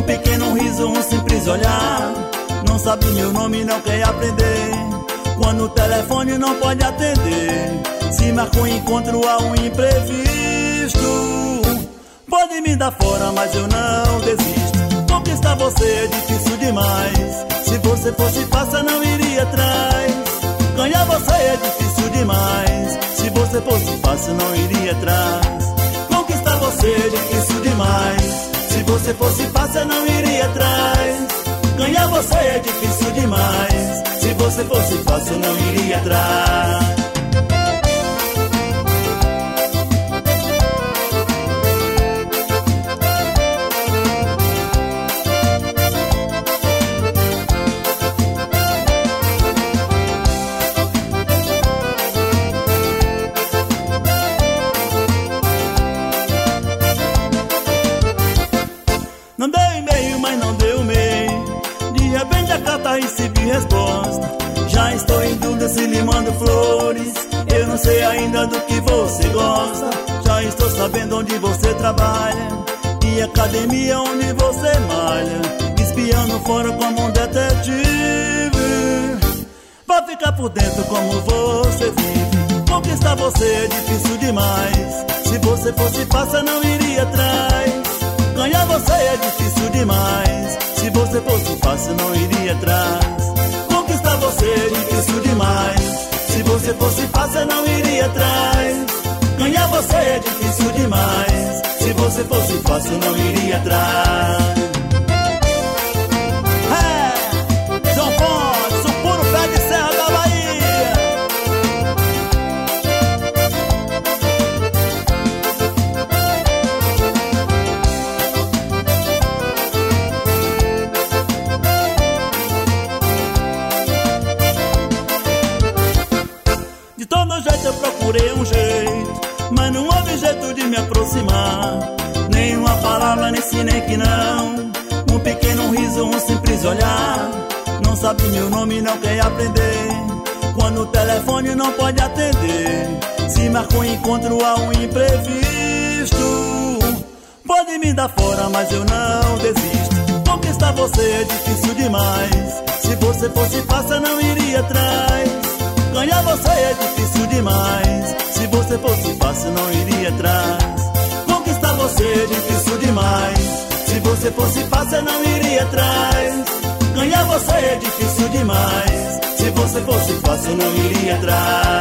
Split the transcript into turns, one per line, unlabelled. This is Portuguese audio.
pequeno riso, um simples olhar. Não sabe meu nome, não quer aprender. Quando o telefone não pode atender, se marca um encontro a um imprevisto. Pode me dar fora, mas eu não desisto. Conquistar você é difícil demais. Se você fosse fácil, não iria atrás. Ganhar você é difícil demais. Se você fosse fácil, não iria atrás. Conquistar você é difícil demais. Se você fosse fácil, não iria atrás. Ganhar você é difícil demais. Se você fosse fácil, não iria atrás. Não deu e-mail, mas não deu e-mail. De repente a carta recebi resposta. Já estou em dúvida se lhe mando flores. Eu não sei ainda do que você gosta. Já estou sabendo onde você trabalha e academia onde você malha. Espiando fora como um detetive, pra ficar por dentro como você vive. Conquistar você é difícil demais. Se você fosse fácil, não iria atrás. Ganhar você é difícil demais. Se você fosse fácil, não iria atrás. Conquistar você é difícil demais. Se você fosse fácil, não iria atrás. Ganhar você é difícil demais. Se você fosse fácil, não iria atrás. É, João Fontes, o puro pé de serra da Bahia. De todo jeito eu procurei um jeito, mas não houve jeito de me aproximar. Nenhuma palavra, nem sim, nem que não. Um pequeno riso, um simples olhar. Não sabe meu nome, não quer aprender. Quando o telefone não pode atender, se marca um encontro a um imprevisto. Pode me dar fora, mas eu não desisto. Conquistar você é difícil demais. Se você fosse fácil, não iria atrás. Ganhar você é difícil demais. Se você fosse fácil, não iria atrás. Conquistar você é difícil demais. Se você fosse fácil, não iria atrás. Ganhar você é difícil demais. Se você fosse fácil, não iria atrás.